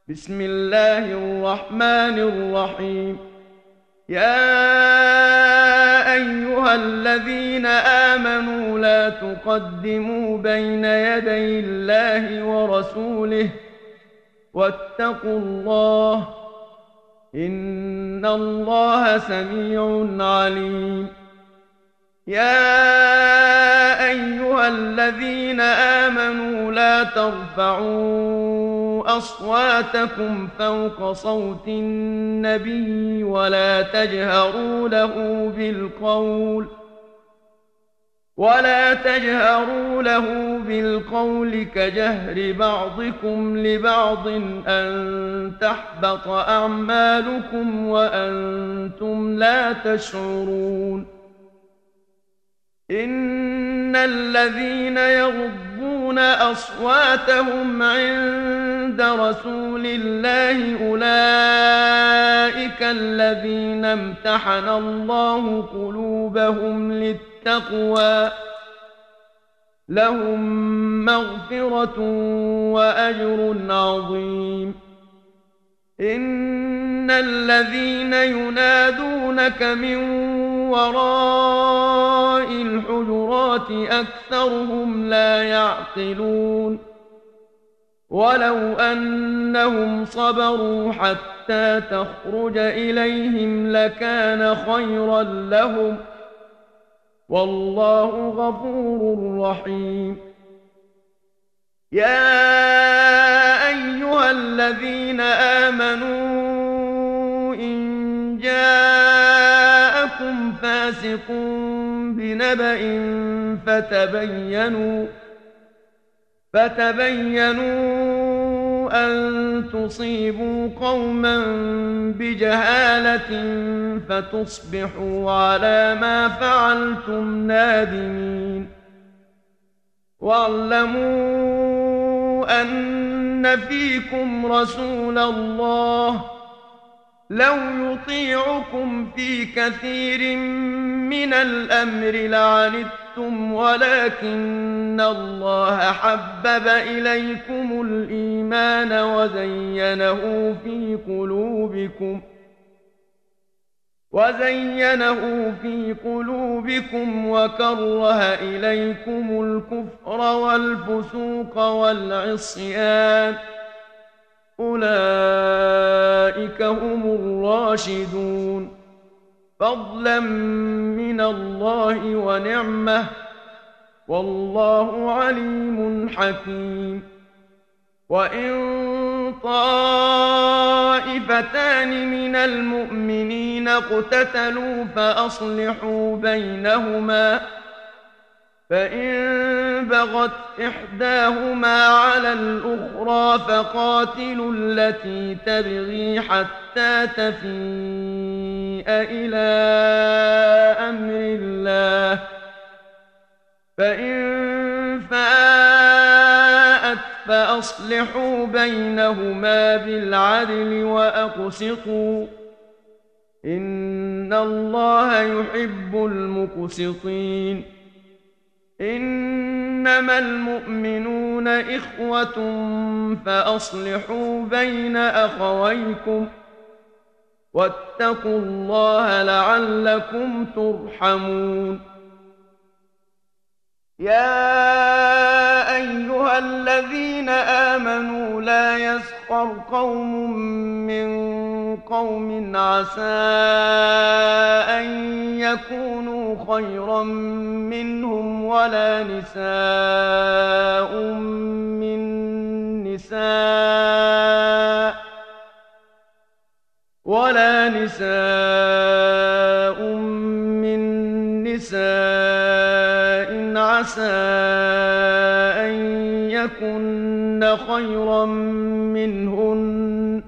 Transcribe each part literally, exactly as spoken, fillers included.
بسم الله الرحمن الرحيم. يا أيها الذين آمنوا لا تقدموا بين يدي الله ورسوله واتقوا الله إن الله سميع عليم. يا أيها الذين آمنوا لا ترفعوا أصواتكم فوق صوت النبي ولا تجهروا له بالقول ولا تجهروا له بالقول كجهر بعضكم لبعض أن تحبط أعمالكم وأنتم لا تشعرون. إن الذين يغضون أصواتهم عند رسول الله أولئك الذين امتحن الله قلوبهم للتقوى لهم مغفرة وأجر عظيم. إن الذين ينادونك من وراء الحجرات أكثرهم لا يعقلون. ولو أنهم صبروا حتى تخرج إليهم لكان خيرا لهم والله غفور رحيم. يا أيها الذين آمنوا إن جاءكم فاسق بنبأ فتبينوا فتبينوا أن تصيبوا قوما بجهالة فتصبحوا على ما فعلتم نادمين. واعلموا أن فيكم رسول الله لو يطيعكم في كثير من الأمر لعنتم ولكن الله حبب إليكم الإيمان وزينه في قلوبكم وزينه في قلوبكم وكره إليكم الكفر والفسوق والعصيان أولئك هم الراشدون فضلا من الله ونعمة والله عليم حكيم. وإن طائفتان من المؤمنين اقتتلوا فأصلحوا بينهما فإن بغت إحداهما على الأخرى فقاتلوا التي تبغي حتى تفيء إلى أمر الله فإن فاءت فأصلحوا بينهما بالعدل وأقسطوا إن الله يحب المقسطين. إنما المؤمنون إخوة فأصلحوا بين أخويكم واتقوا الله لعلكم ترحمون. يا أيها الذين آمنوا لا يسخر قوم من قوم عسى أن يكونوا خيرا منهم ولا نساء من نساء ولا نساء من نساء عسى أن يكن خيرا منهن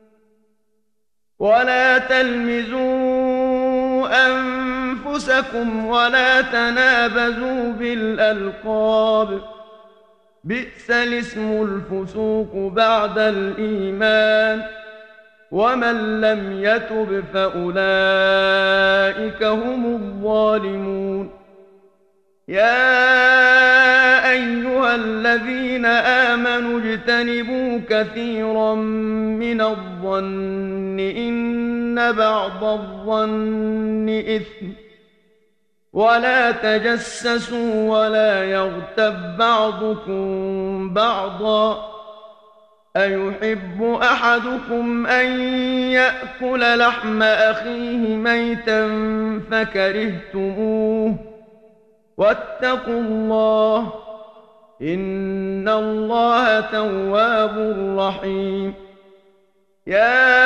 ولا تلمزوا أنفسكم ولا تنابزوا بالألقاب بئس الاسم الفسوق بعد الإيمان ومن لم يتب فأولئك هم الظالمون. يا أيها الذين آمنوا اجتنبوا كثيرا من الظن إن بعض الظن إثم ولا تجسسوا ولا يغتب بعضكم بعضا أيحب أحدكم أن يأكل لحم أخيه ميتا فكرهتموه واتقوا الله إن الله تواب رحيم يا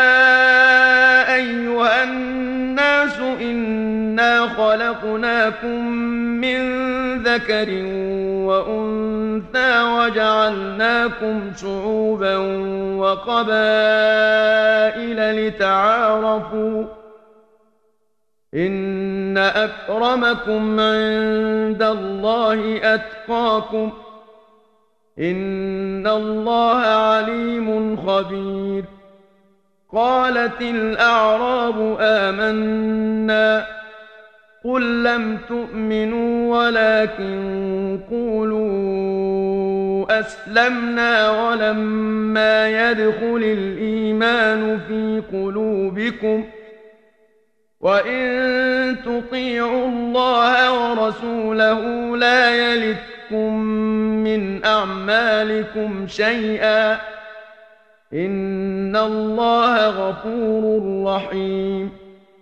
أيها الناس إنا خلقناكم من ذكر وأنثى وجعلناكم شعوبا وقبائل لتعارفوا إن أكرمكم عند الله أتقاكم إن الله عليم خبير قالت الأعراب آمنا قل لم تؤمنوا ولكن قولوا أسلمنا ولما يدخل الإيمان في قلوبكم وإن تطيعوا الله ورسوله لا يلتكم من أعمالكم شيئا إن الله غفور رحيم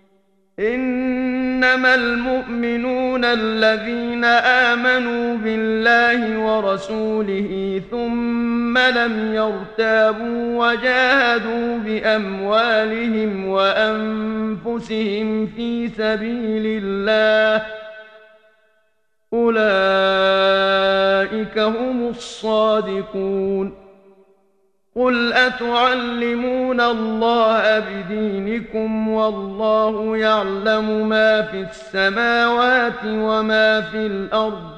إنما المؤمنون الذين آمنوا بالله ورسوله ثم لم يرتابوا وجاهدوا بأموالهم وأنفسهم في سبيل الله أولئك هم الصادقون قل أتعلمون الله بدينكم والله يعلم ما في السماوات وما في الأرض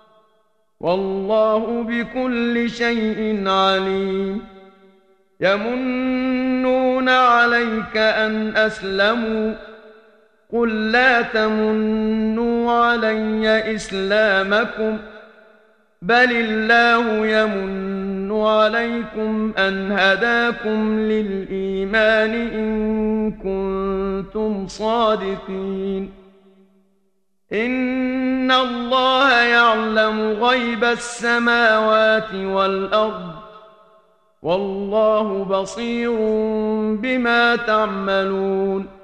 والله بكل شيء عليم يمنون عليك أن أسلموا قل لا تمنوا علي إسلامكم بل الله يمن عليكم أن هداكم للإيمان إن كنتم صادقين إن الله يعلم غيب السماوات والأرض والله بصير بما تعملون